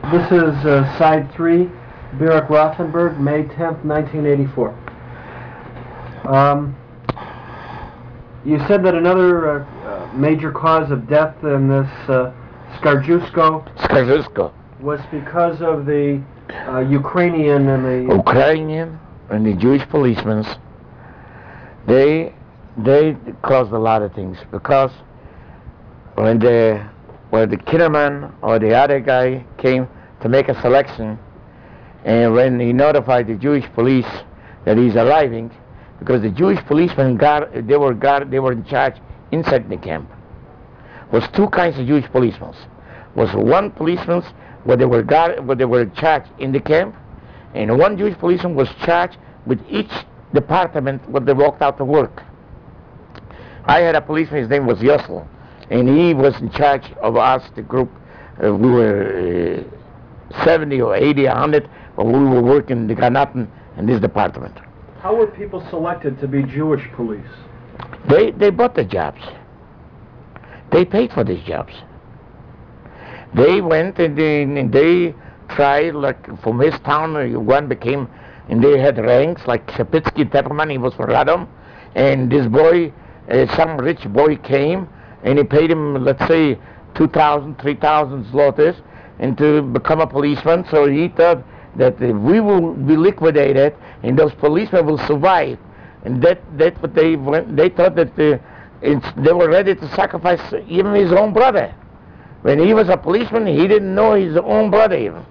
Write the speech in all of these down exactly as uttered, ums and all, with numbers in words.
This is uh, side three, Barak Rothenberg, May tenth, nineteen eighty-four. Um, you said that another uh, uh, major cause of death in this uh, Skarjusko Skarjusko. was because of the uh, Ukrainian and the Ukrainian and the Jewish policemen. They they caused a lot of things because when the when the Kinderman or the other guy came to make a selection, and when he notified the Jewish police that he's arriving, because the Jewish policemen got they were got they were in charge inside the camp. Was two kinds of Jewish policemen. Was one policeman where they were got where they were charged in the camp, and one Jewish policeman was charged with each department when they walked out to work. I had a policeman, his name was Yossel, and he was in charge of us, the group. Uh, we were uh, seventy or eighty, one hundred, but we were working the Granaten in this department. How were people selected to be Jewish police? They they bought the jobs. They paid for these jobs. They went and they, and they tried, like from his town, one became, and they had ranks, like Shapitsky Tepperman, he was from Radom, and this boy, uh, some rich boy came, and he paid him, let's say, two thousand, three thousand zlotys, and to become a policeman, so he thought that if we will be liquidated, and those policemen will survive, and that that's what they went, they thought that uh, it's, they were ready to sacrifice even his own brother. When he was a policeman, he didn't know his own brother even.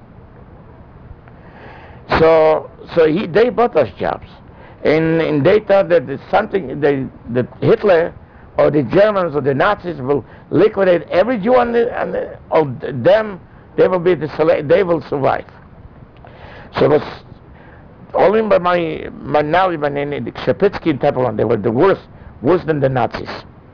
So, so he, they bought us jobs, and, and they thought that it's something they, that Hitler or the Germans or the Nazis will liquidate every Jew on the, on the, of them. They will be the select, they will survive. So it was only by my my now my name Shapitsky and Tepelon. They were the worst, worse than the Nazis.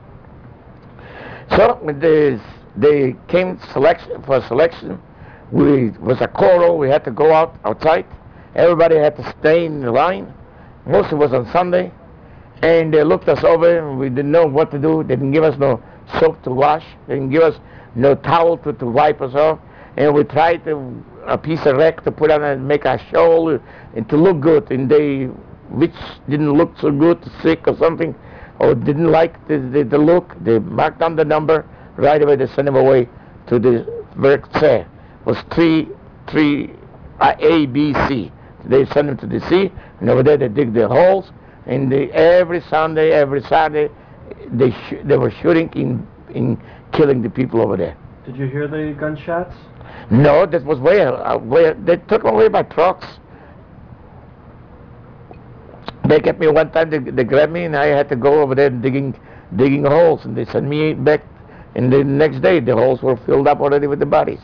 So when they they came selection for selection, we was a choral. We had to go out outside. Everybody had to stay in the line. Most of it was on Sunday, and they looked us over, and we didn't know what to do. They didn't give us no soap to wash. They didn't give us no towel to, to wipe us off, and we tried to a piece of wreck to put on and make a shawl and to look good, and they which didn't look so good, sick or something, or didn't like the, the, the look, they marked down the number. Right away they sent him away to the Verkce. It was three, three, uh, A, B, C. They sent him to the C, and over there they dig the holes, and they, every Sunday, every Saturday, they sh- they were shooting in, in killing the people over there. Did you hear the gunshots? No, that was way, uh, way, they took them away by trucks. They kept me one time, they, they grabbed me, and I had to go over there digging, digging holes, and they sent me back. And the next day, the holes were filled up already with the bodies.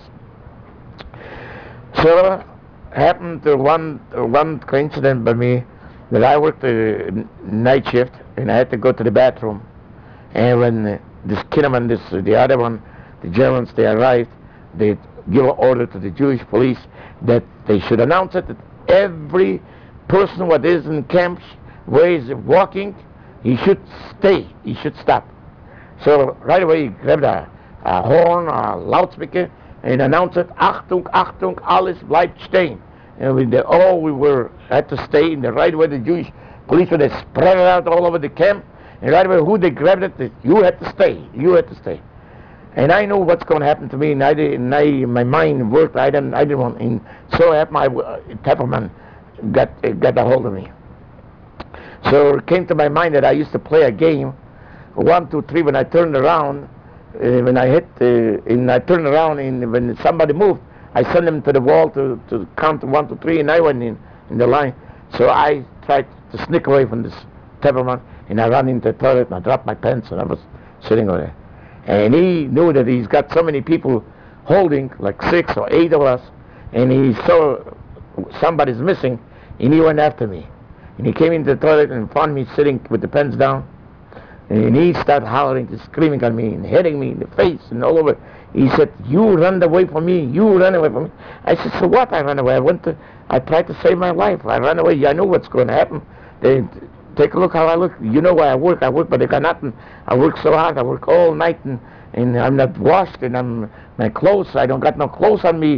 So, happened to one one coincidence by me that I worked a night shift, and I had to go to the bathroom. And when uh, this Kinnaman, this uh, the other one, the Germans, they arrived, they give an order to the Jewish police that they should announce it, that every person what is in camps, where he's walking, he should stay, he should stop. So right away he grabbed a, a horn, a loudspeaker, and announced it, Achtung, Achtung, alles bleibt stehen. And we did, oh, we were, had to stay in the right way. The Jewish police, they spread it out all over the camp, and right away who they grabbed it, they, you had to stay, you had to stay. And I knew what's going to happen to me, and I didn't, I, my mind worked, I didn't, I didn't want, and so happened, my uh, Tepperman got, uh, got a hold of me. So it came to my mind that I used to play a game, one, two, three, when I turned around, uh, when I hit, uh, and I turned around, and when somebody moved, I sent them to the wall to, to count one, two, three, and I went in, in the line. So I tried to sneak away from this Tepperman, and I ran into the toilet, and I dropped my pants, and I was sitting over there. And he knew that he's got so many people holding, like six or eight of us, and he saw somebody's missing, and he went after me. And he came into the toilet and found me sitting with the pants down, and he started hollering, screaming at me, and hitting me in the face and all over. He said, you ran away from me, you ran away from me. I said, so what? I ran away. I went to, I tried to save my life. I ran away. I knew what's going to happen. They, take a look how I look. You know where I work. I work, but they got nothing. I work so hard. I work all night, and, and I'm not washed, and I'm my clothes. I don't got no clothes on me.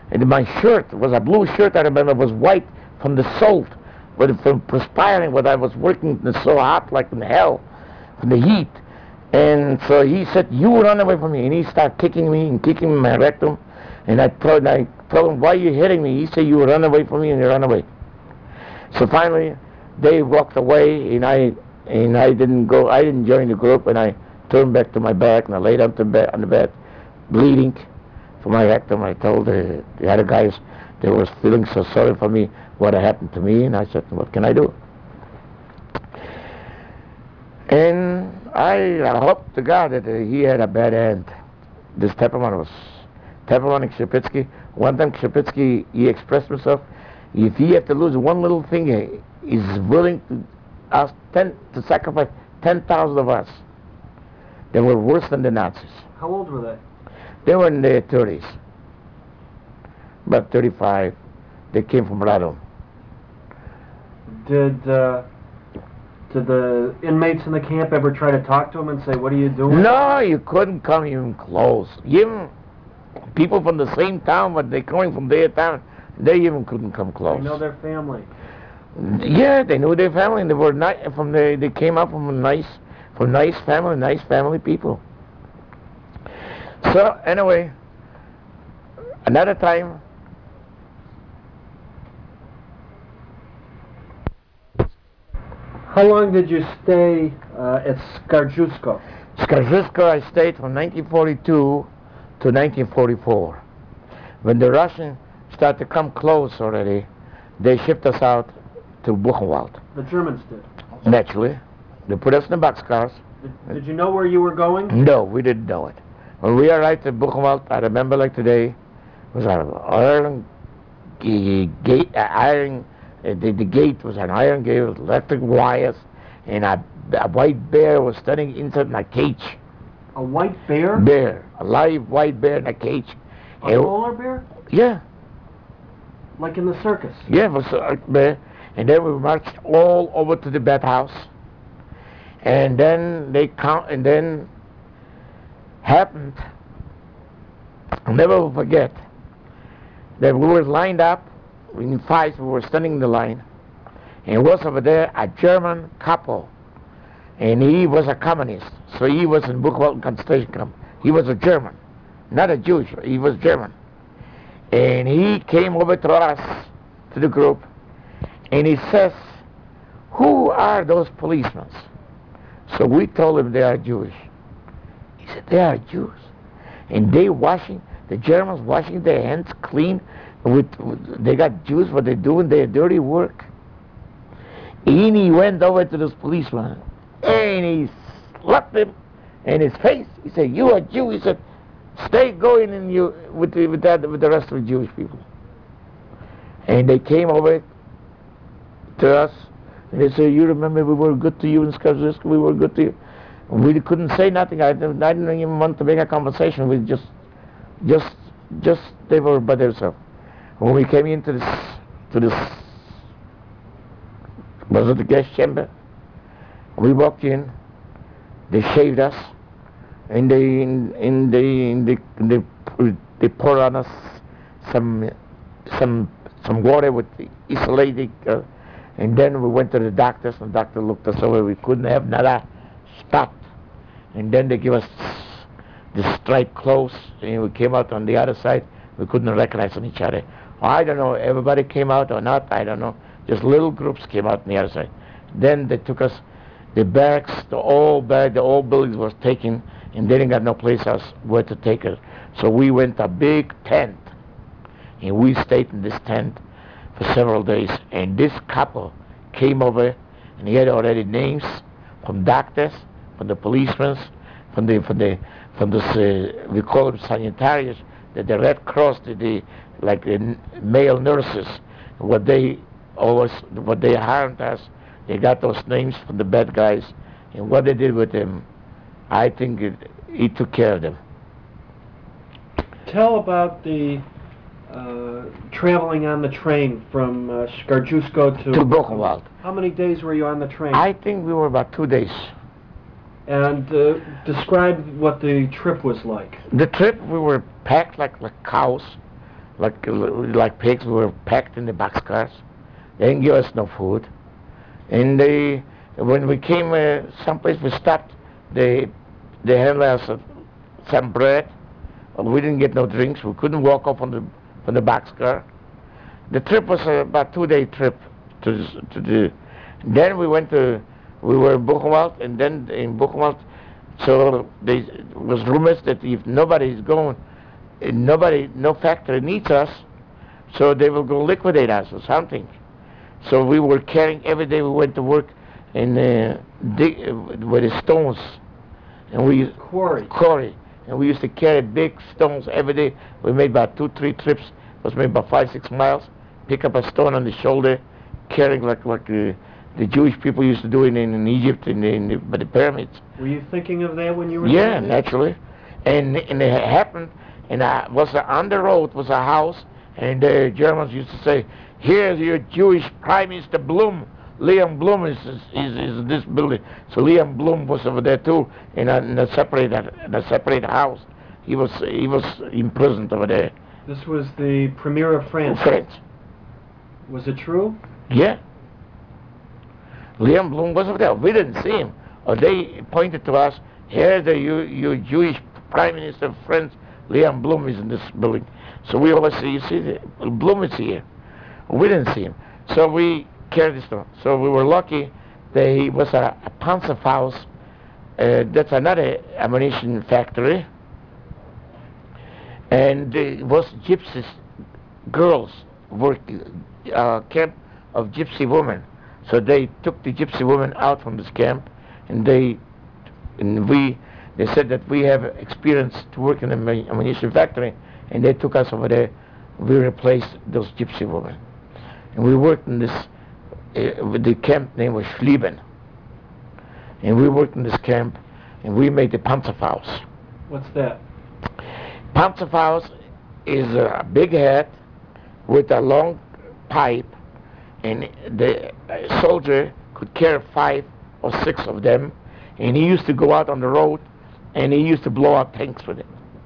And my shirt was a blue shirt, I remember, was white from the salt, but from perspiring, but I was working so hot like in hell from the heat. And so he said, you run away from me. And he started kicking me and kicking me in my rectum. And I told, I told him, why are you hitting me? He said, you run away from me, and you run away. So finally, they walked away, and I and I didn't go. I didn't join the group, and I turned back to my back, and I laid on the bed, on the bed, bleeding from my rectum. I told the, the other guys they were feeling so sorry for me, what had happened to me, and I said, what can I do? And I, I hope to God that uh, he had a bad end. This Tepperman was Tepperman and Kshepitsky. One time Kshepitsky, he expressed himself, if he had to lose one little thing, he's willing to ask ten, to sacrifice ten thousand of us. They were worse than the Nazis. How old were they? They were in their thirties, about thirty-five. They came from Radom. Did uh, did the inmates in the camp ever try to talk to him and say, what are you doing? No, you couldn't come even close. Even people from the same town, but they coming from their town, they even couldn't come close. They know their family. Yeah, they knew their family, and they were ni- from the, they came up from a nice, from nice family, nice family people. So anyway, another time. How long did you stay uh, at Skarjusko? Skarjusko, I stayed from nineteen forty-two to nineteen forty-four. When the Russians started to come close already, they shipped us out to Buchenwald. The Germans did. Naturally. They put us in the boxcars. Did, did you know where you were going? No, we didn't know it. When we arrived at Buchenwald, I remember like today, it was an iron g- gate, uh, iron, uh, the, the gate was an iron gate with electric wires, and a, a white bear was standing inside in a cage. A white bear? Bear, a live white bear in a cage. A And- polar bear? yeah, Like in the circus? yeah, it was a bear. And then we marched all over to the bathhouse, and then they count, and then happened, I'll never will forget, that we were lined up in fights, we were standing in the line, and was over there a German couple, and he was a communist, so he was in Buchenwald concentration camp. He was a German, not a Jewish, he was German. And he came over to us, to the group, and he says, who are those policemen? So we told him they are Jewish. He said, they are Jews. And they washing, the Germans washing their hands clean. With, with they got Jews, but they're doing their dirty work. And he went over to this policeman, and he slapped him in his face. He said, you are Jew. He said, stay going in you with the, with that with the rest of the Jewish people. And they came over to us, and they said, you remember we were good to you in Skarjusko, we were good to you. We couldn't say nothing. I didn't, I didn't even want to make a conversation. We just, just, just, they were by themselves. When we came into this, to this, was it the guest chamber? We walked in, they shaved us, and they, and they, and they, and they, they poured on us some, some, some water with the isolated, uh, and then we went to the doctors, and the doctor looked us over. We couldn't have nada spot. And then they give us the striped clothes, and we came out on the other side. We couldn't recognize each other. I don't know, everybody came out or not, I don't know. Just little groups came out on the other side. Then they took us, the barracks, the old barrack, the old buildings was taken, and they didn't got no place else where to take us. So we went to a big tent, and we stayed in this tent for several days. And this couple came over, and he had already names from doctors, from the policemen, from the from the from the uh, we call them sanitarians, that the Red Cross, the, the like the n- male nurses, what they always what they harmed us, they got those names from the bad guys, and what they did with them, I think it, he took care of them. Tell about the uh, traveling on the train from uh, Skarjusko to... To Buchenwald. How many days were you on the train? I think we were about two days. And uh, describe what the trip was like. The trip, we were packed like, like cows. like like pigs. We were packed in the boxcars. They didn't give us no food. And they, when we came uh, someplace, we stopped. They they handed us uh, some bread. We didn't get no drinks. We couldn't walk off on the from the boxcar. The trip was uh, about two day trip to the, to the. Then we went to, we were in Buchenwald, and then in Buchenwald, so there was rumors that if nobody is going, eh, nobody, no factory needs us, so they will go liquidate us or something. So we were carrying every day. We went to work in uh, dig, uh, with the stones, and we Quarry. quarry, and we used to carry big stones every day. We made about two, three trips. It was maybe about five, six miles. Pick up a stone on the shoulder, carrying like like uh, the Jewish people used to do it in, in Egypt in, in the, by the pyramids. Were you thinking of that when you were Yeah, doing it? naturally. And and it happened, and I was uh, on the road was a house, and the Germans used to say, "Here's your Jewish Prime Minister Blum. Liam Blum is is, is, is in this building." So Liam Blum was over there too, in a, in a separate in a separate house. He was he was imprisoned over there. This was the Premier of France. French. Was it true? Yeah. Liam Blum was over there. We didn't see him. Or they pointed to us, "Here's the you, you Jewish Prime Minister of France, Liam Blum is in this building." So we always say, "You see, the, Blum is here." We didn't see him. So we carried this on. So we were lucky that he was a, a Panzerfaust. Uh, that's another ammunition factory. And it was gypsies, girls, working, uh, camp of gypsy women. So they took the gypsy women out from this camp, and they, and we, they said that we have experience to work in a ammunition factory, and they took us over there. We replaced those gypsy women, and we worked in this. Uh, the camp name was Schlieben, and we worked in this camp, and we made the Panzerfaust. What's that? Panzerfaust is a big hat with a long pipe, and the soldier could carry five or six of them, and he used to go out on the road, and he used to blow up tanks with it.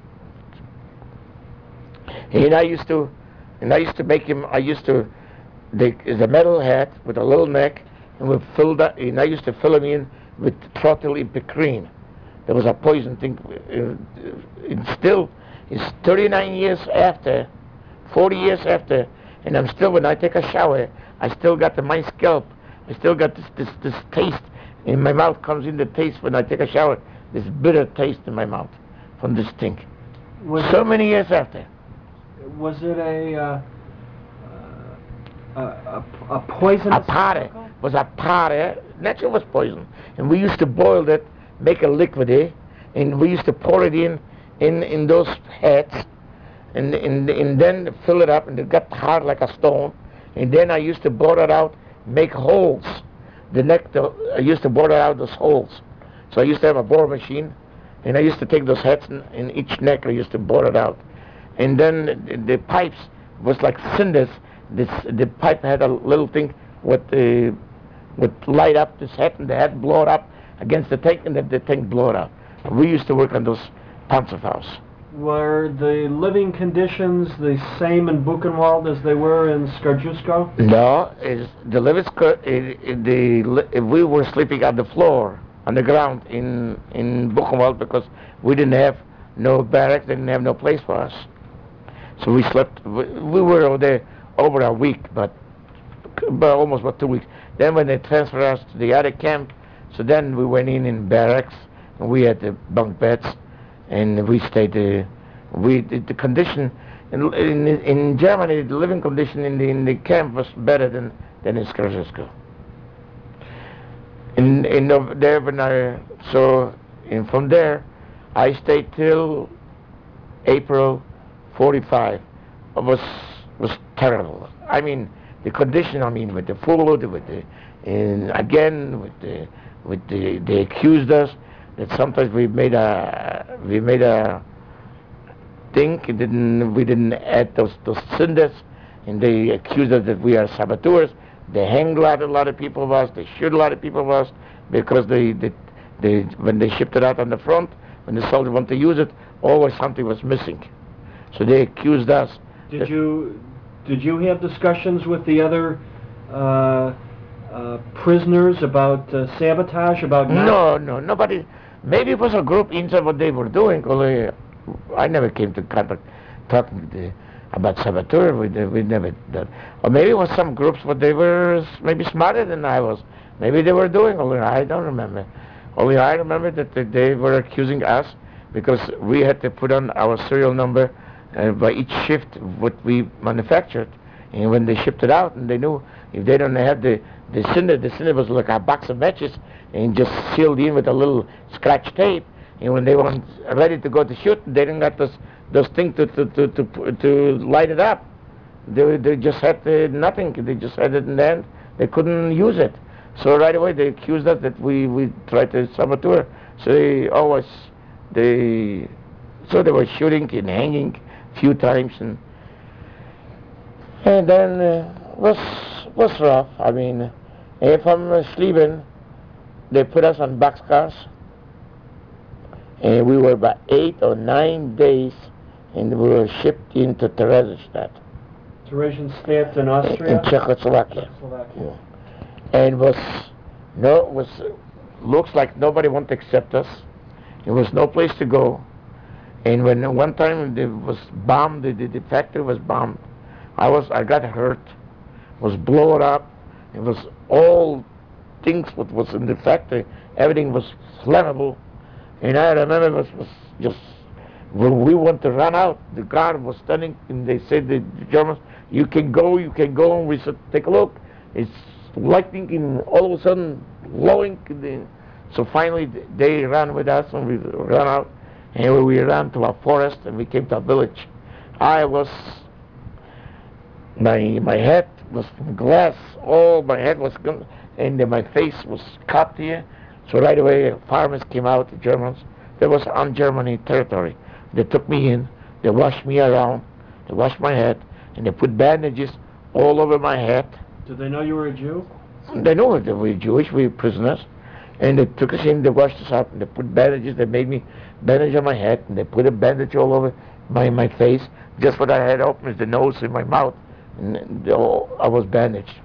And I used to, and I used to make him. I used to, the the metal hat with a little neck, and we filled that. And I used to fill him in with trotylipicrine. There was a poison thing. Uh, it's still, it's thirty-nine years after, forty years after, and I'm still, when I take a shower, I still got the, my scalp, I still got this, this, this taste in my mouth, comes in the taste when I take a shower, this bitter taste in my mouth from this thing. Was So it, many years after. was it a, uh, uh, a, a, a poisonous A powder, chemical? was a powder, naturally was poison, and we used to boil that, make a liquid, eh? And we used to pour it in, in, in those hats, and, and, and then fill it up, and it got hard like a stone, and then I used to bore it out, make holes. The neck, the, I used to bore it out those holes. So I used to have a bore machine, and I used to take those hats, and in each neck I used to bore it out. And then the, the pipes was like cinders. This, the pipe had a little thing with uh, would light up this hat, and the hat blow it up against the tank, and then the tank blow it up. We used to work on those Panzerfaust. Were the living conditions the same in Buchenwald as they were in Skarjusko? No, is the Levisco, the we were sleeping on the floor, on the ground in in Buchenwald, because we didn't have no barracks, didn't have no place for us. So we slept. We, we were over there over a week, but, but almost about two weeks. Then when they transferred us to the other camp, so then we went in in barracks, and we had the bunk beds, and we stayed. Uh, we the, the condition in, in in Germany, the living condition in the in the camp was better than than in Skarjusko. In in the, there when I so and from there, I stayed till April forty-five. It was was terrible. I mean the condition. I mean with the food, with the and again with the with the they accused us that sometimes we made a we made a thing. It didn't we didn't add those those cinders, and they accused us that we are saboteurs. They hanged a lot, a lot of people of us. They shoot a lot of people of us because they, they, they when they shipped it out on the front, when the soldiers wanted to use it, always something was missing. So they accused us Did you did you have discussions with the other uh, uh, prisoners about uh, sabotage? About not? No, no, nobody. Maybe it was a group inside what they were doing. Only I never came to contact talking with the, about saboteur. We, we never did. Or maybe it was some groups, but they were maybe smarter than I was. Maybe they were doing. Only I don't remember. Only I remember that they- they were accusing us because we had to put on our serial number uh, by each shift what we manufactured, and when they shipped it out, and they knew if they don't have the the cinder, the cinder was like a box of matches, and just sealed in with a little scratch tape. And when they weren't ready to go to shoot, they didn't got those those things to to to to, to light it up. They they just had uh, nothing. They just had it in the end. They couldn't use it. So right away they accused us that we we tried to saboteur. So they always they so they were shooting and hanging a few times, and and then uh, was was rough. I mean, if I'm uh, sleeping, they put us on boxcars, and we were about eight or nine days, and we were shipped into Theresienstadt Theresienstadt in Austria? in Czechoslovakia. Czechoslovakia. And was no was looks like nobody wanted to accept us. There was no place to go. And when one time it was bombed, the, the, the factory was bombed. I was I got hurt, was blown up. It was all things what was in the factory. Everything was flammable. And I remember it was, was just when we wanted to run out, the guard was standing, and they said the, the Germans, "You can go, you can go." And we said, "Take a look, it's lightning, and all of a sudden blowing." So finally they ran with us, and we ran out, and we ran to a forest, and we came to a village. I was my my head was from glass. All my head was gone, and then my face was cut here. So right away, farmers came out, the Germans. That was on Germany territory. They took me in. They washed me around. They washed my head, and they put bandages all over my head. Did they know you were a Jew? They knew that we were Jewish, we were prisoners. And they took us in, they washed us up, and they put bandages. They made me bandage on my head, and they put a bandage all over my, my face. Just what I had open is the nose and my mouth, and they all, I was bandaged.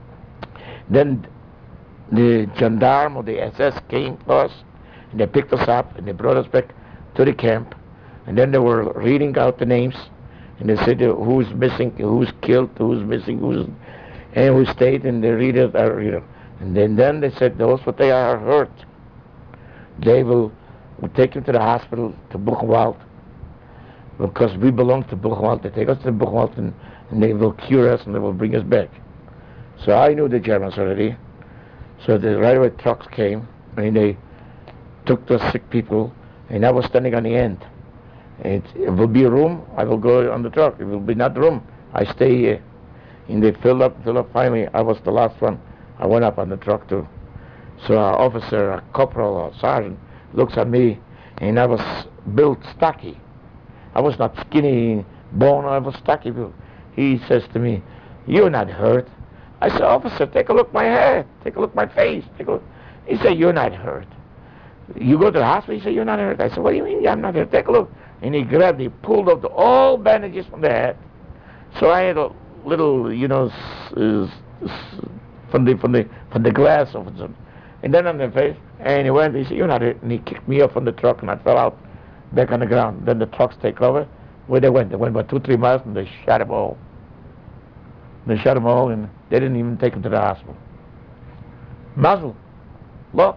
Then the gendarme or the S S came to us, and they picked us up, and they brought us back to the camp. And then they were reading out the names, and they said uh, who's missing, who's killed, who's missing, who's, and who stayed, and they read it, uh, read it. And then, then they said those what they are hurt, they will, will take them to the hospital to Buchenwald, because we belong to Buchenwald. They take us to Buchenwald, and, and they will cure us, and they will bring us back. So I knew the Germans already. So the right away trucks came, and they took the sick people, and I was standing on the end. It, it will be a room, I will go on the truck. It will be not room, I stay here. And they filled up, filled up. Finally, I was the last one. I went up on the truck too. So an officer, a corporal, a sergeant, looks at me, and I was built stocky. I was not skinny, bone, I was stocky. He says to me, "You're not hurt." I said, "Officer, take a look at my head, take a look at my face, take a look." He said, "You're not hurt. You go to the hospital?" He said, "You're not hurt." I said, "What do you mean I'm not hurt? Take a look." And he grabbed, he pulled up the, all bandages from the head. So I had a little, you know, s- s- from the from the from the glass of it, and then on the face. And he went. He said, "You're not hurt." And he kicked me up from the truck, and I fell out back on the ground. Then the trucks take over. Where they went? They went about two, three miles, and they shot them all. They shot them all, and they didn't even take them to the hospital. Muzzle, look.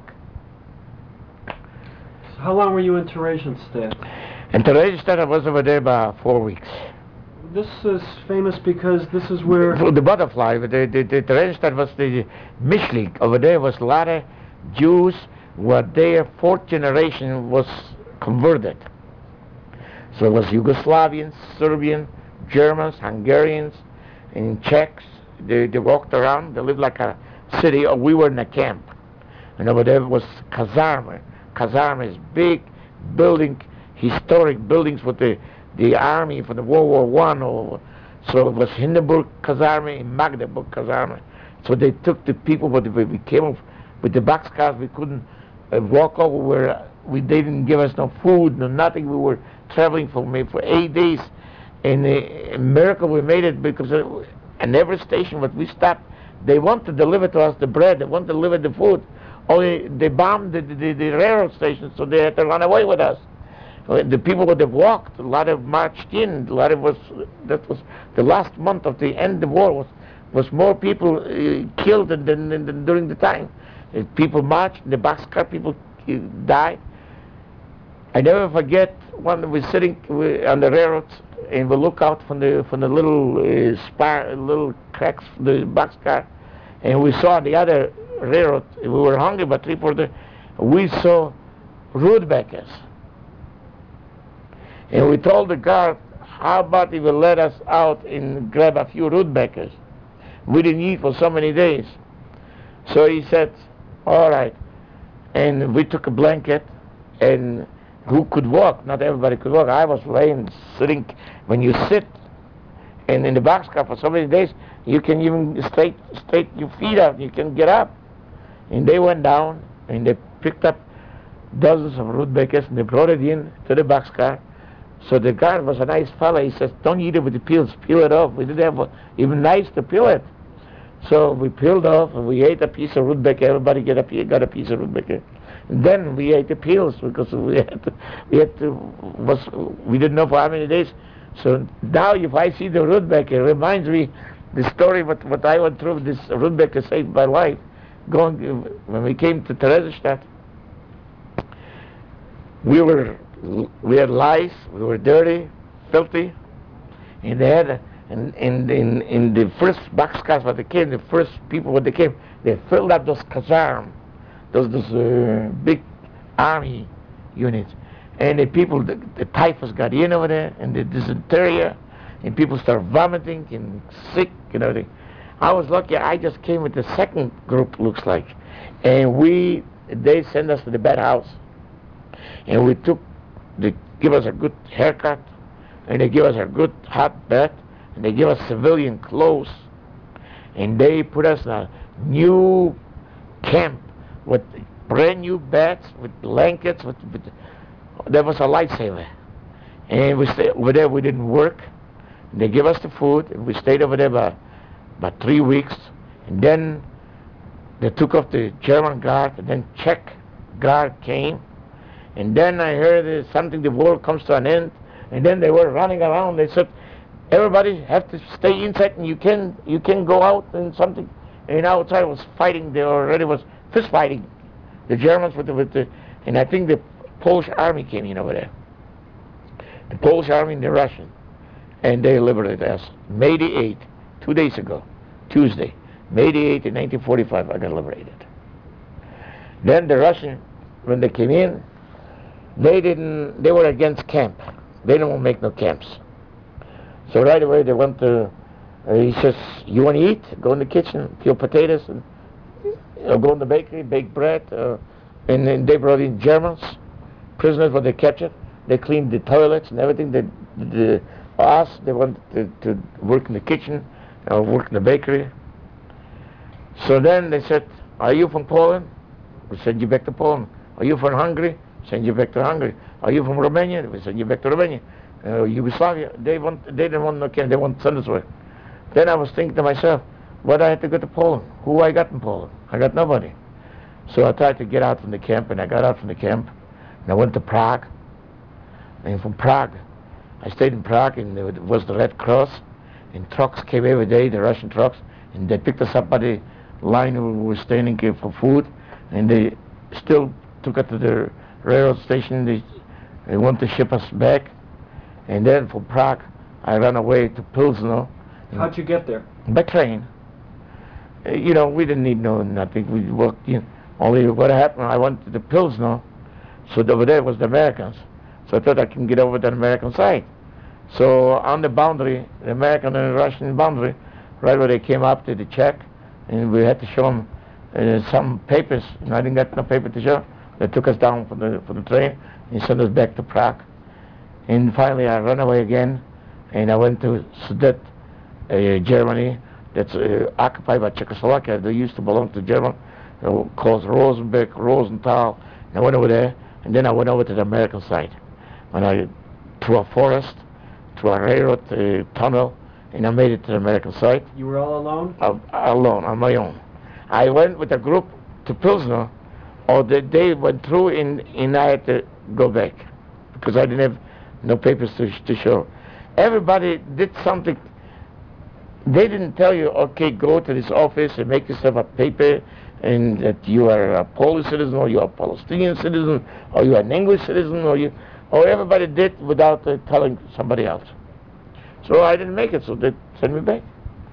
So how long were you in Theresienstadt? And Theresienstadt, I was over there about four weeks. This is famous because this is where... For the butterfly, the, the, the Theresienstadt was the Mischling. Over there was a lot of Jews where their fourth generation was converted. So it was Yugoslavians, Serbian, Germans, Hungarians, and Czechs. They, they walked around. They lived like a city. Or we were in a camp. And over there was Kazarma. Kazarma is big building, historic buildings with the, the army from the World War One. Or, so it was Hindenburg Kazarma and Magdeburg Kazarma. So they took the people, but we came up with the boxcars. We couldn't uh, walk over where we, they didn't give us no food, no nothing. We were traveling for maybe for eight days And a miracle we made it because uh, in every station what we stopped, they want to deliver to us the bread, they want to deliver the food. Only they bombed the, the, the railroad station, so they had to run away with us. Uh, The people would have walked. A lot of marched in. A lot of was that was the last month of the end of the war was was more people uh, killed than, than, than, than during the time. Uh, people marched. The boxcar people uh, died. I never forget when we were sitting we, on the railroad and we look out from the from the little uh, spar, little cracks from the boxcar, and we saw the other railroad. We were hungry, but three four days. We saw Rudbeckers, and we told the guard, "How about he will let us out and grab a few Rudbeckers? We didn't eat for so many days." So he said, "All right," and we took a blanket and who could walk. Not everybody could walk. I was laying, sitting. When you sit and in the boxcar for so many days, you can even straight, straight your feet out. You can get up. And they went down and they picked up dozens of Rudbeckers and they brought it in to the boxcar. So the guard was a nice fellow. He says, "Don't eat it with the peels. Peel it off." We didn't have even knives to peel it. So we peeled off and we ate a piece of Rudbecker. Everybody get a, got a piece of Rudbecker. And then we ate the peels because we had to, we had to, was, we didn't know for how many days. So now if I see the Rudbecker, it reminds me the story what, what I went through. This Rudbecker saved my life. Going, when we came to Theresienstadt, we were, we had lice, we were dirty, filthy, and they had, in, in, in, in the first boxcars when they came, the first people when they came, they filled up those kazarm, those, those uh, big army units. And the people, the, the typhus got in over there, and the dysentery, and people started vomiting and sick and everything. I was lucky, I just came with the second group, looks like. And we, they sent us to the bed house. And we took, they give us a good haircut, and they give us a good hot bed, and they give us civilian clothes. And they put us in a new camp with brand new beds, with blankets, with, with that was a lifesaver. And we stayed over there, we didn't work. And they give us the food, and we stayed over there about, about three weeks. And then they took off the German guard, and then Czech guard came. And then I heard uh, something, the war comes to an end. And then they were running around. They said, everybody have to stay inside, and you can you can go out and something. And outside was fighting. There already was fist fighting. The Germans with the, with the, and I think the Polish army came in over there. The Polish army and the Russian, and they liberated us. May the eighth, two days ago, Tuesday, May the eighth in nineteen forty-five, I got liberated. Then the Russian, when they came in, they didn't. They were against camp. They don't make no camps. So right away they went to. Uh, he says, "You want to eat? Go in the kitchen, peel potatoes, and you know, go in the bakery, bake bread." Uh, and then they brought in Germans, prisoners when they captured. They cleaned the toilets and everything. They, the, us, they wanted to, to work in the kitchen, or work in the bakery. So then they said, "Are you from Poland? We send you back to Poland. Are you from Hungary? Send you back to Hungary. Are you from Romania? We send you back to Romania. Uh, Yugoslavia, they want, they didn't want no camp. They want to send us away." Then I was thinking to myself, why do I have to go to Poland? Who I got in Poland? I got nobody. So I tried to get out from the camp, and I got out from the camp, and I went to Prague. And from Prague, I stayed in Prague, and there was the Red Cross, and trucks came every day, the Russian trucks, and they picked us up by the line where we were standing here for food, and they still took us to the railroad station. They, they wanted to ship us back, and then from Prague, I ran away to Pilsno. How'd you get there? By train. Uh, you know, we didn't need no nothing. We walked in. Only what happened, I went to the Pilsno, so over there was the Americans. So I thought I can get over to the American side. So on the boundary, the American and the Russian boundary, right where they came up to the check, and we had to show them uh, some papers, and I didn't get no paper to show. They took us down for the for the train and sent us back to Prague. And finally I ran away again, and I went to Sudet, uh, Germany, that's uh, occupied by Czechoslovakia. They used to belong to German, uh, called Rosenberg, Rosenthal. And I went over there, and then I went over to the American side. When I, through a forest, through a railroad uh, tunnel, and I made it to the American site. You were all alone? Uh, alone, on my own. I went with a group to Pilsner, or the day went through, and, and I had to go back because I didn't have no papers to, to show. Everybody did something. They didn't tell you, okay, go to this office and make yourself a paper and that you are a Polish citizen or you are a Palestinian citizen or you are an English citizen or you, or everybody did without uh, telling somebody else. So I didn't make it, so they sent me back.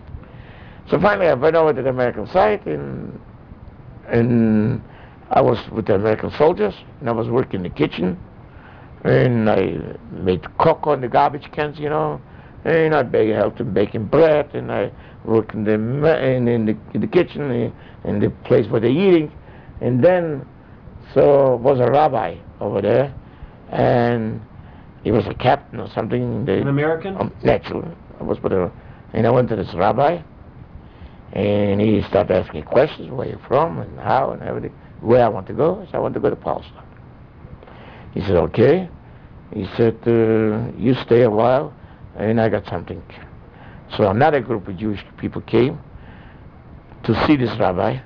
So finally I went over to the American site and, and I was with the American soldiers and I was working in the kitchen and I made cocoa in the garbage cans, you know. And I bake, helped them baking bread, and I work in the in, in the in the kitchen, in, in the place where they're eating, and then so was a rabbi over there, and he was a captain or something. They, An American? Um, naturally, I was with a, and I went to this rabbi, and he started asking questions: where you from, and how, and everything. Where I want to go? I said I want to go to Palestine. He said okay. He said uh, you stay a while. And I got something. So another group of Jewish people came to see this rabbi,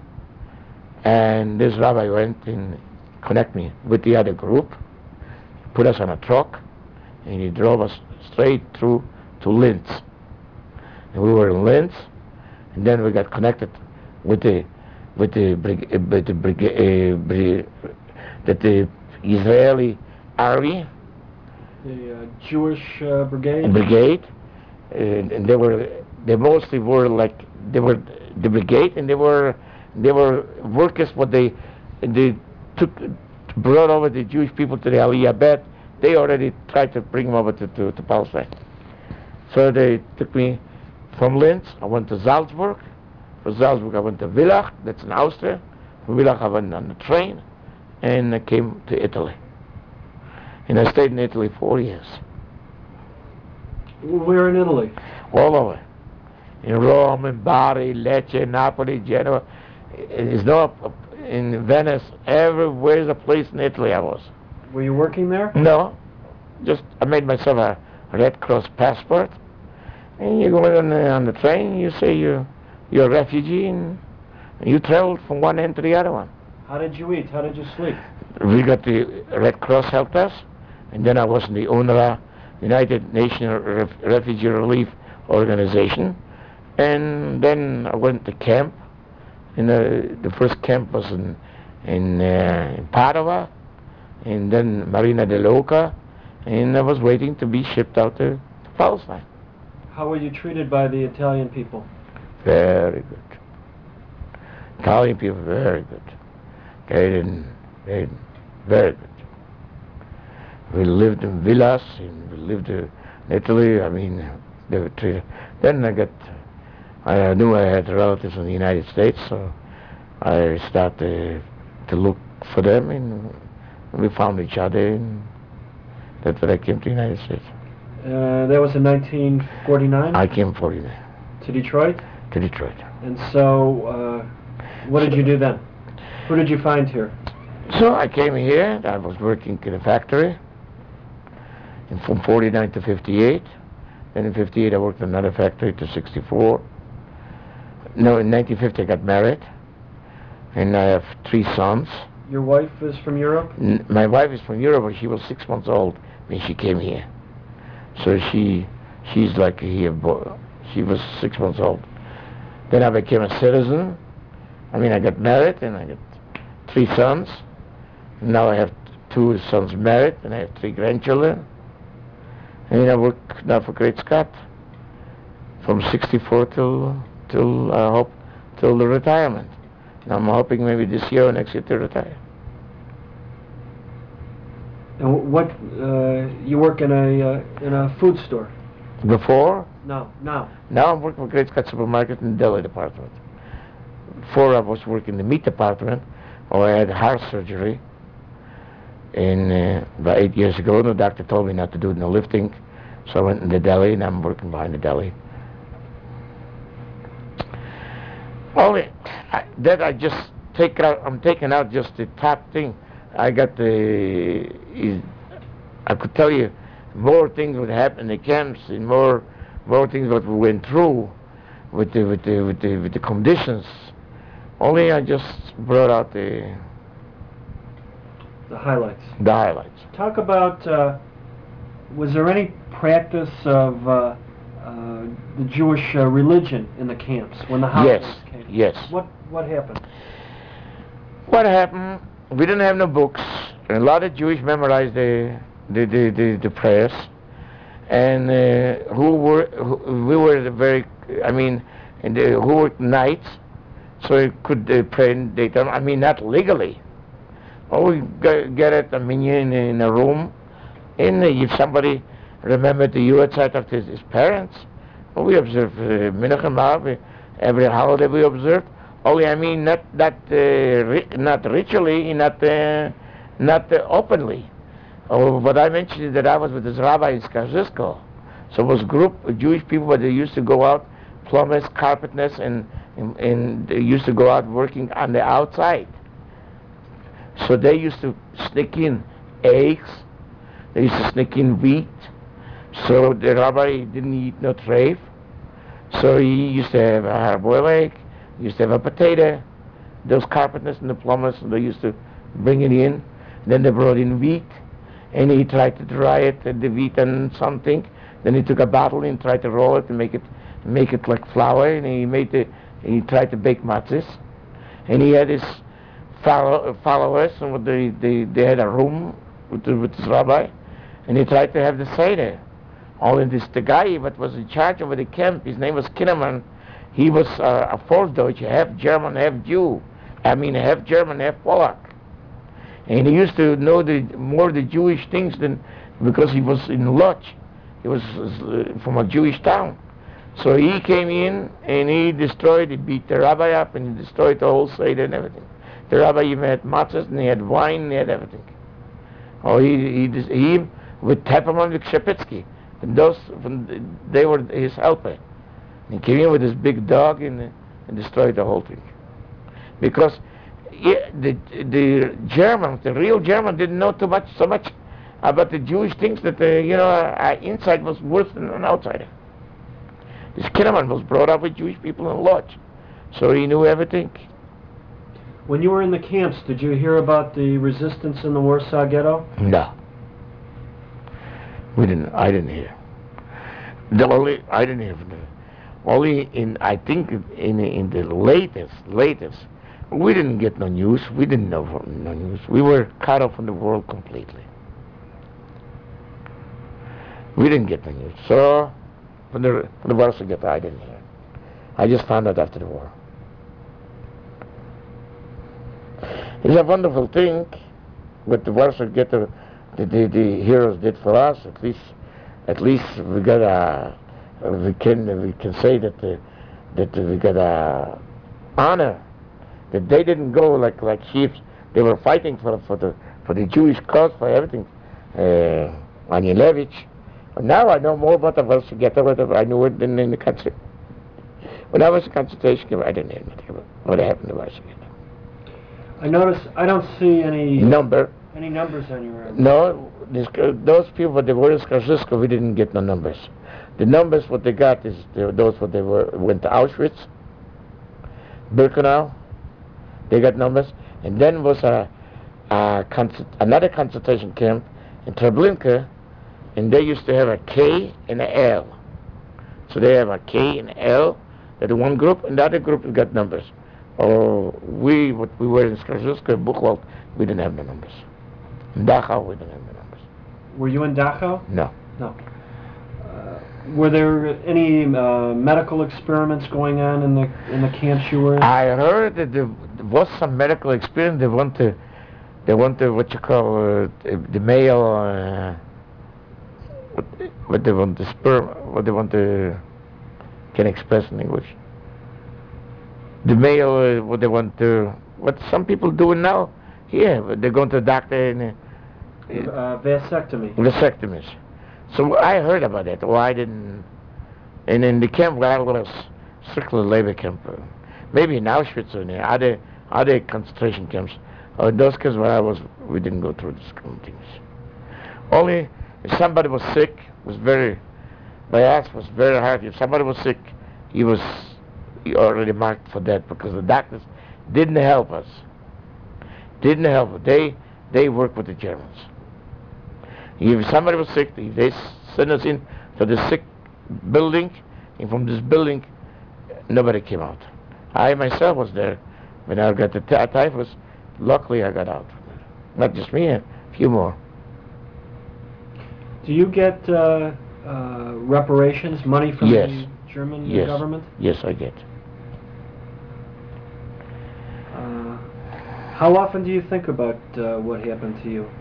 and this rabbi went and connect me with the other group, put us on a truck, and he drove us straight through to Linz. And we were in Linz, and then we got connected with the with the brig, uh, with the brig, uh, brig, that the Israeli army. The uh, Jewish uh, brigade? Brigade, and, and they were, they mostly were like, they were the brigade, and they were, they were workers, what they, they took, brought over the Jewish people to the Aliyah bed. They already tried to bring them over to, to, to Palestine. So they took me from Linz, I went to Salzburg. From Salzburg I went to Villach, that's in Austria. From Villach I went on the train, and I came to Italy. And I stayed in Italy four years. Where in Italy? All over. In Rome, in Bari, Lecce, Napoli, Genoa. It's not in Venice. Everywhere's a place in Italy I was. Were you working there? No. Just, I made myself a Red Cross passport. And you go on the, on the train, you say you, you're a refugee, and you travel from one end to the other one. How did you eat? How did you sleep? We got the Red Cross helped us. And then I was in the UNRWA, United Nations Ref Refugee Relief Organization. And then I went to camp. And uh, the first camp was in, in, uh, in Padua, and then Marina del Oca. And I was waiting to be shipped out to, to Palestine. How were you treated by the Italian people? Very good. Italian people, very good. They didn't, they didn't, very good. We lived in villas, and we lived in Italy. I mean, they were treated. Then I got, I knew I had relatives in the United States, so I started to look for them, and we found each other, and that's when I came to the United States. Uh, that was in nineteen forty-nine? I came forty-nine. To Detroit? To Detroit. And so, uh, what did you do then? Who did you find here? So I came here. I was working in a factory. And from forty-nine to fifty-eight. Then in fifty-eight I worked in another factory to sixty-four. No, in nineteen fifty I got married. And I have three sons. Your wife is from Europe? N my wife is from Europe, but she was six months old when she came here. So she, she's like here, she was six months old. Then I became a citizen. I mean, I got married, and I got three sons. Now I have two sons married, and I have three grandchildren. And I work now for Great Scott from sixty-four till till I hope till the retirement. And I'm hoping maybe this year or next year to retire. And what, uh, you work in a, uh, in a food store? Before? No, now. Now I'm working for Great Scott Supermarket in the deli department. Before I was working in the meat department, or I had heart surgery. And uh, about eight years ago, the doctor told me not to do no lifting, so I went in the deli, and I'm working behind the deli. Only I, that I just take out. I'm taking out just the top thing. I got the. Is, I could tell you more things would happen in the camps, and more more things what we went through with the with the with the, with the conditions. Only I just brought out the The highlights. the highlights. Talk about, uh, was there any practice of uh, uh, the Jewish uh, religion in the camps when the holidays Yes, came? yes. What what happened? What happened? We didn't have no books. A lot of Jewish memorized the the the, the, the prayers, and uh, who were who, we were the very. I mean, and the, who worked nights, so you could uh, pray in daytime. I mean, not legally. Or we get, get it. I mean, in, in a room. And uh, if somebody remembered the Yuletide of his, his parents, well, we observe uh, Menachem Av, every holiday we observe. Only, I mean, not not uh, ri- not ritually, not uh, not uh, openly. Oh, but I mentioned that I was with this rabbi in Skarzysko. So it was a group of Jewish people, but they used to go out, plumbers, carpenters, and, and and they used to go out working on the outside. So they used to sneak in eggs. They used to sneak in wheat. So the rabbi didn't eat no treif. So he used to have a hard-boiled egg. He used to have a potato. Those carpenters and the plumbers, they used to bring it in. Then they brought in wheat, and he tried to dry it, uh, the wheat and something. Then he took a bottle and tried to roll it and make it, make it like flour. And he made the, he tried to bake matzahs. And he had his follow, followers, and they, they, they had a room with, the, with this rabbi, and he tried to have the seder. Only this the guy that was in charge of the camp, his name was Kinnaman. He was uh, a Volksdeutsch, half German, half Jew. I mean, half German, half Polak. And he used to know the more the Jewish things than because he was in Lodz. He was uh, from a Jewish town. So he came in and he destroyed, he beat the rabbi up and he destroyed the whole seder and everything. The rabbi even had matzahs and he had wine and he had everything. Oh, he he, he with Tepperman with Shepitsky. And those, they were his helper. He came in with his big dog and, and destroyed the whole thing. Because yeah, the the Germans, the real German, didn't know too much, so much about the Jewish things that the, you know, uh, inside was worse than an outsider. This Kinnaman was brought up with Jewish people in Lodz, so he knew everything. When you were in the camps, did you hear about the resistance in the Warsaw Ghetto? No. We didn't. I didn't hear. The only I didn't hear from them. Only in I think in in the latest latest, we didn't get no news. We didn't know from no news. We were cut off from the world completely. We didn't get no news. So from the from the Warsaw Ghetto, I didn't hear. I just found out after the war. It's a wonderful thing what the Warsaw Ghetto, the, the, the heroes did for us. At least, at least we got a, we can we can say that the, that we got a honor that they didn't go like like sheep. They were fighting for for the for the Jewish cause, for everything. Uh, Anielewicz. Now I know more about the Warsaw Ghetto than I knew it in, in the country. When I was in concentration camp, I didn't know anything about what happened to Warsaw Ghetto. I notice I don't see any Number. any numbers on your end. No, this, those people that were in Skarzysko, we didn't get no numbers. The numbers what they got is the, those what they were went to Auschwitz, Birkenau. They got numbers, and then was a, a concert, another concentration camp in Treblinka, and they used to have a K and an L. So they have a K and L. That the one group, and the other group got numbers. Or we, what we were in Skarzysko, Buchwald, we didn't have the numbers. In Dachau, we didn't have the numbers. Were you in Dachau? No. No. Uh, were there any uh, medical experiments going on in the in the camps you were in? I heard that there was some medical experience. They want to, they want to what you call uh, the male, uh, what, what they want the sperm, what they want to can express in English. The male, uh, what they want to, what some people doing now. Here, they're going to the doctor and uh, uh, vasectomy. vasectomies. So I heard about that. Well, I didn't. And in the camp where I was, strictly labor camp, uh, maybe in Auschwitz or in other other concentration camps, or those camps where I was, we didn't go through these kind of things. Only If somebody was sick, it was very, by us, was very hard. If somebody was sick, he was he already marked for that because the doctors didn't help us. Didn't help us. They, they worked with the Germans. If somebody was sick, if they sent us in to the sick building, and from this building, nobody came out. I myself was there when I got the typhus. Luckily, I got out. Not just me, a few more. Do you get uh, uh, reparations, money from Yes. the German Yes. government? Yes, I get. Uh, how often do you think about uh, what happened to you?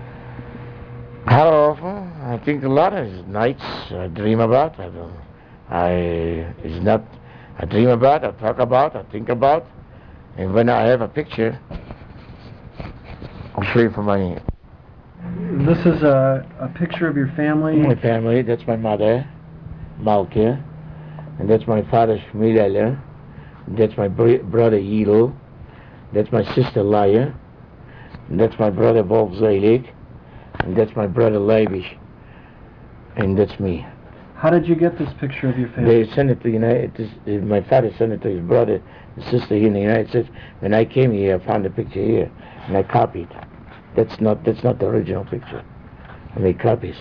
How often? I think a lot of nights I dream about. I don't. I it's not. I dream about. I talk about. I think about. And when I have a picture, I'll show you from my This is a, a picture of your family. my family. That's my mother, Malke, and that's my father Shmilele. That's my br- brother Yilo. That's my sister Laya. And that's my brother Wolf Zelig. And that's my brother Leibish. And that's me. How did you get this picture of your family? They sent it to United. This, my father sent it to his brother and sister here in the United States. When I came here, I found the picture here, and I copied. That's not that's not the original picture. I made copies.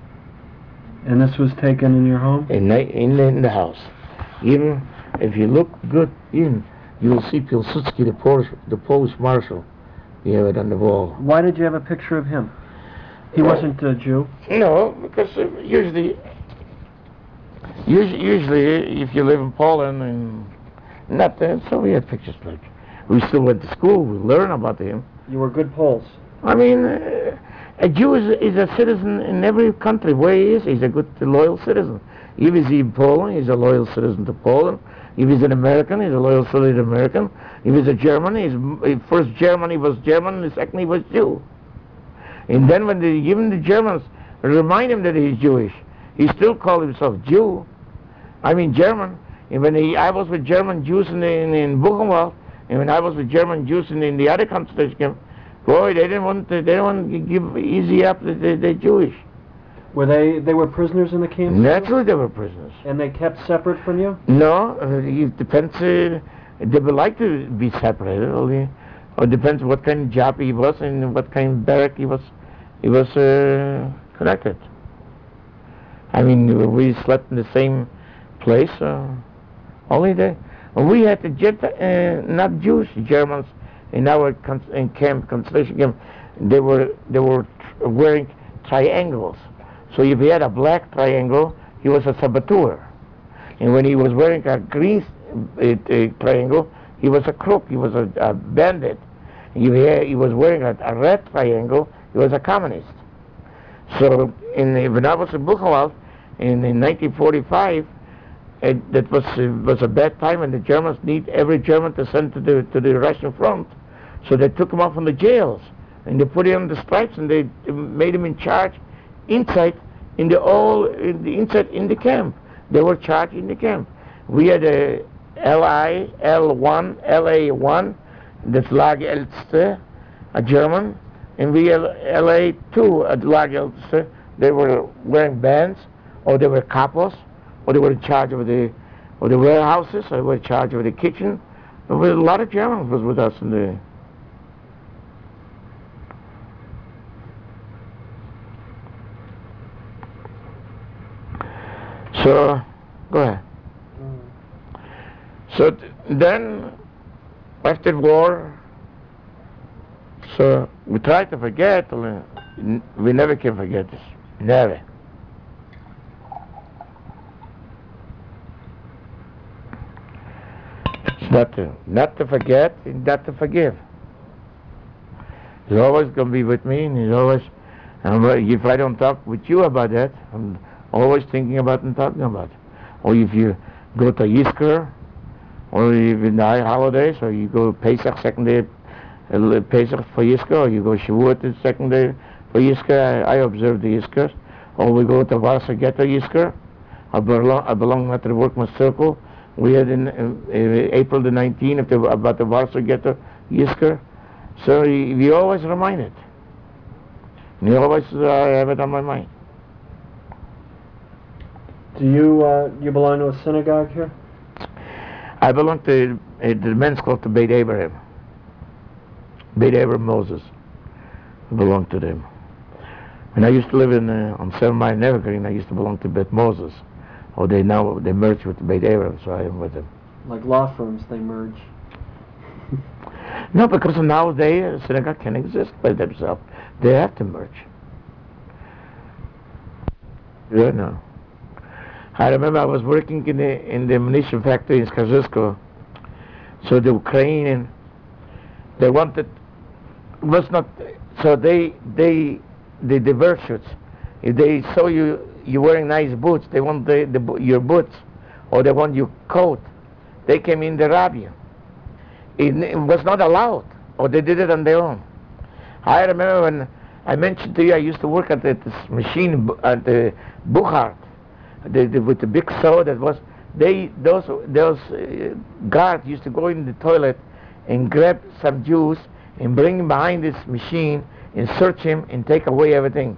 And this was taken in your home? In the, in the, in the house. Even if you look good in, you will see Pilsudski, the Polish the Polish marshal. You have it on the wall. Why did you have a picture of him? He Well, wasn't a Jew? No, because uh, usually, usually, usually, if you live in Poland and not there, so we had pictures like. We still went to school. We learned about him. You were good Poles. I mean, uh, a Jew is, is a citizen in every country where he is. He's a good, loyal citizen. If he's in Poland, he's a loyal citizen to Poland. If he's an American, he's a loyal citizen to American. If he's a German, he's if first Germany was German, the second he was Jew. And then when they even the Germans remind him that he's Jewish, he still called himself Jew. I mean German. And when he, I was with German Jews in, in, in Buchenwald, and when I was with German Jews in, in the other concentration camp, boy, they didn't want to, they didn't want to give easy up that they, they're Jewish. Were they, they were prisoners in the camp? Naturally they were prisoners. And they kept separate from you? No, uh, it depends, uh, they would like to be separated, only, or it depends what kind of job he was and what kind of barrack he was, he was uh, connected. I mean, we slept in the same place, uh, only they, we had to get, uh, not Jewish Germans in our con in camp, concentration camp, they were, they were tr wearing triangles. So if he had a black triangle, he was a saboteur. And when he was wearing a green uh, uh, triangle, he was a crook, he was a, a bandit. And if he, had, he was wearing a, a red triangle, he was a communist. So in, when I was in Buchenwald, in, in nineteen forty-five, it, that was, uh, was a bad time, and the Germans need every German to send to the, to the Russian front. So they took him off from the jails, and they put him on the stripes, and they made him in charge inside in the all in the inside in the camp. They were charged in the camp. We had a L I L one L A one, that's Lageälteste, a German, and we had L A two at Lageälteste. They were wearing bands, or they were capos, or they were in charge of the of the warehouses, or they were in charge of the kitchen. There were a lot of Germans was with us in the. So, go ahead. Mm. So th then, after the war, so we tried to forget, we never can forget this, never. It's not to, not to forget, and not to forgive. He's always going to be with me, and he's always, and if I don't talk with you about that, I'm always thinking about and talking about it. Or if you go to Yizkor, or even the high holidays, or you go Pesach second day, uh, Pesach for Yizkor, or you go Shavuot the second day for Yizkor. I, I observe the Yizkor. Or we go to Warsaw Ghetto Yizkor. I belong, I belong to the Workman's Circle. We had in, in, in April the nineteenth the, about the Warsaw Ghetto Yizkor. So we always remind it. And you always uh, have it on my mind. Do you uh, you belong to a synagogue here? I belong to uh, the men's club to Beit Abraham. Beit Abraham Moses. I belong to them. When I used to live in uh, on Seven Mile in Evergreen, I used to belong to Beit Moses. Or they now they merged with Beit Abraham, so I am with them. Like law firms, they merge. No, because nowadays a synagogue can exist by themselves. They have to merge. Yeah, no. I remember I was working in the in the munition factory in Skarzysco. So the Ukrainian, they wanted was not so they they the diversions. If they saw you you wearing nice boots, they want the, the your boots, or they want your coat. They came in the rob you. It, it was not allowed, or they did it on their own. I remember when I mentioned to you I used to work at the, this machine at the Buchart, the, the, with the big saw that was. They those those uh, guards used to go in the toilet and grab some Jews and bring him behind this machine and search him and take away everything.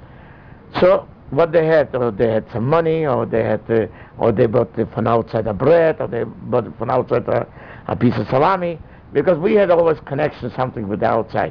So what they had, or they had some money, or they had, uh, or they bought uh, from outside a bread, or they bought from outside a, a piece of salami, because we had always connection something with the outside.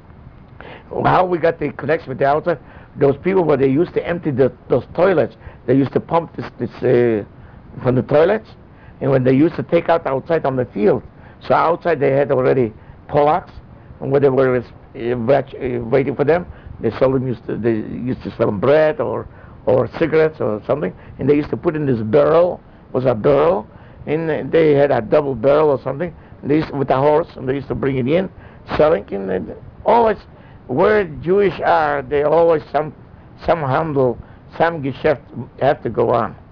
How we got the connection with the outside? Those people where they used to empty the, those toilets, they used to pump this this uh, from the toilets, and when they used to take out outside on the field, so outside they had already Polacks, and where they were uh, waiting for them. They sold them used to they used to sell them bread or or cigarettes or something, and they used to put in this barrel, was a barrel, and they had a double barrel or something. And they used to, with a horse, and they used to bring it in, selling, and always where Jewish are, they always some some handle, some geschäft have to go on.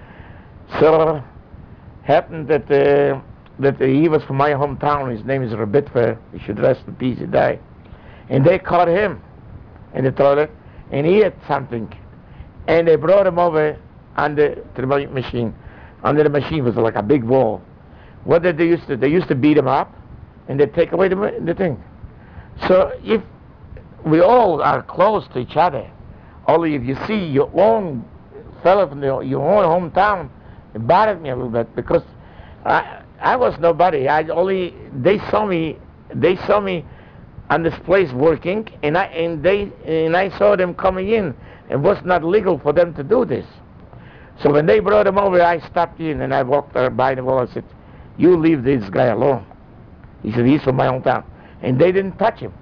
So happened that uh, that uh, he was from my hometown. His name is Rabitfer. He should rest in peace. He died, and they caught him in the toilet, and he had something, and they brought him over on the, to the machine. Under the machine was like a big wall. What did they used to? They used to beat him up, and they take away the the thing. So if we all are close to each other, only if you see your own fellow from the, your own hometown, it bothered me a little bit because I I was nobody. I only they saw me they saw me on this place working, and I and they and I saw them coming in. It was not legal for them to do this. So when they brought him over, I stopped in and I walked there by the wall. I said, "You leave this guy alone." He said, "He's from my hometown," and they didn't touch him.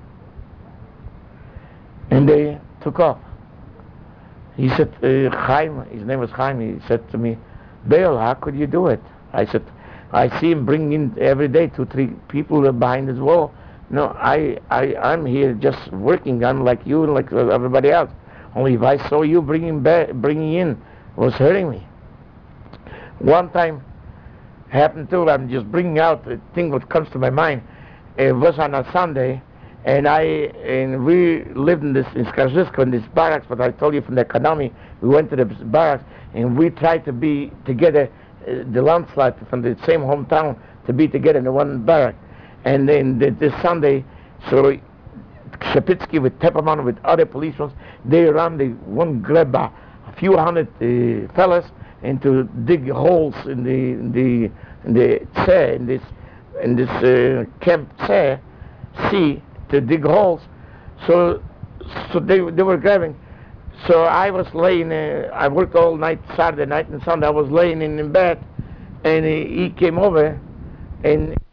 And they took off. He said, uh, Chaim, his name was Chaim. He said to me, "Bill, how could you do it?" I said, "I see him bringing in every day two, three people behind his wall. No, I, I, I'm here just working. I'm like you, like everybody else. Only if I saw you bringing back, bringing in, it was hurting me." One time, happened to, I'm just bringing out the thing what comes to my mind. It was on a Sunday, and I and we lived in this in Skarzysco in this barracks. But I told you from the economy, we went to the barracks and we tried to be together, uh, the landslide from the same hometown to be together in the one barrack. And then the, this Sunday, so Shapitsky with Tepperman with other policemen, they ran the one grab a, a few hundred uh, fellas and to dig holes in the in the in the tse, in this in this uh, camp tse, sea to dig holes. So so they they were grabbing. So I was laying. Uh, I worked all night Saturday night and Sunday. I was laying in, in bed, and he, he came over and.